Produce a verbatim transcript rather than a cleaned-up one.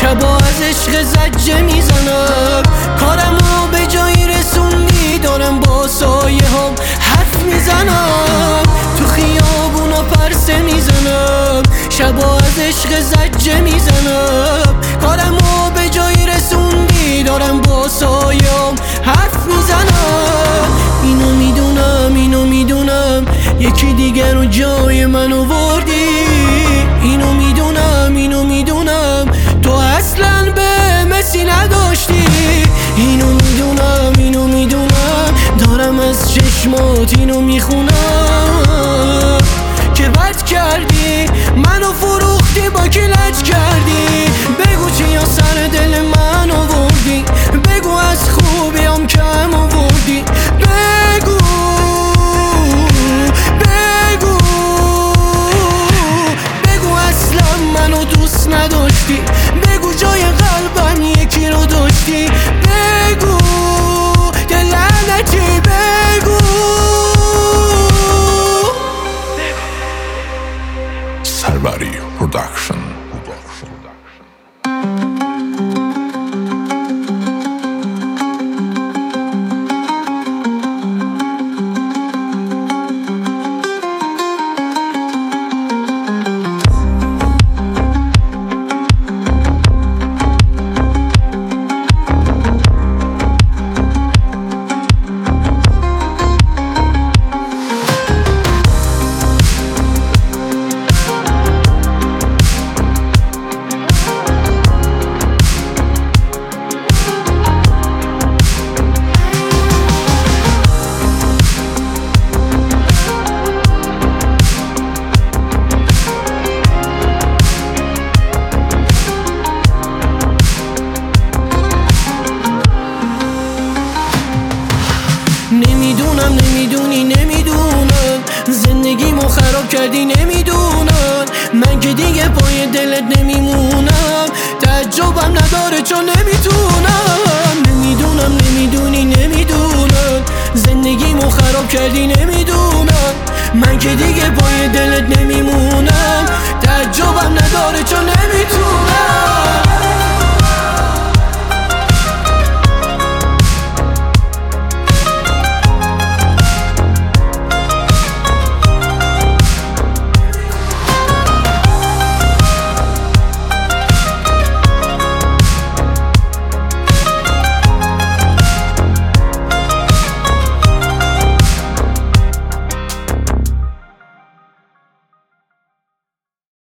شبا از عشق زجه میزنم، کارمو به جایی رسوندی، دارم با سایه هم حرف میزنم، تو خیابونا پرسه میزنم، شبا از عشق زجه میزنم، کارمو به جایی رسوندی، دارم با سایه هم حرف میزنم. اینو میدونم اینو میدونم یکی دیگر رو جای من آوردی، اینو میدونم اینو میدونم تو اصلا به مسی نداشتی، اینو میدونم اینو میدونم دارم از چشمات اینو میخونم که بد کردی منو فروختی با کی لج کردی، بگو چیا سر دل من آوردی، بگو از خوبیام کم آوردی، بگو بگو بگو اصلا منو دوست نداشتی، بگو جای قلبم یکی رو داشتی، بگو که لعنتی، بگو سربری پروداکشن. نمیدونم نمیدونی نمیدونم زندگیمو خراب کردی، نمیدونم من که دیگه پای دلت نمیمونم، تعجبم نداره چون نمیتونم، نمیدونم نمیدونی نمیدونم زندگیمو خراب کردی، نمیدونم من که دیگه پای دلت نمیمونم، تعجبم نداره چون نمیتونم.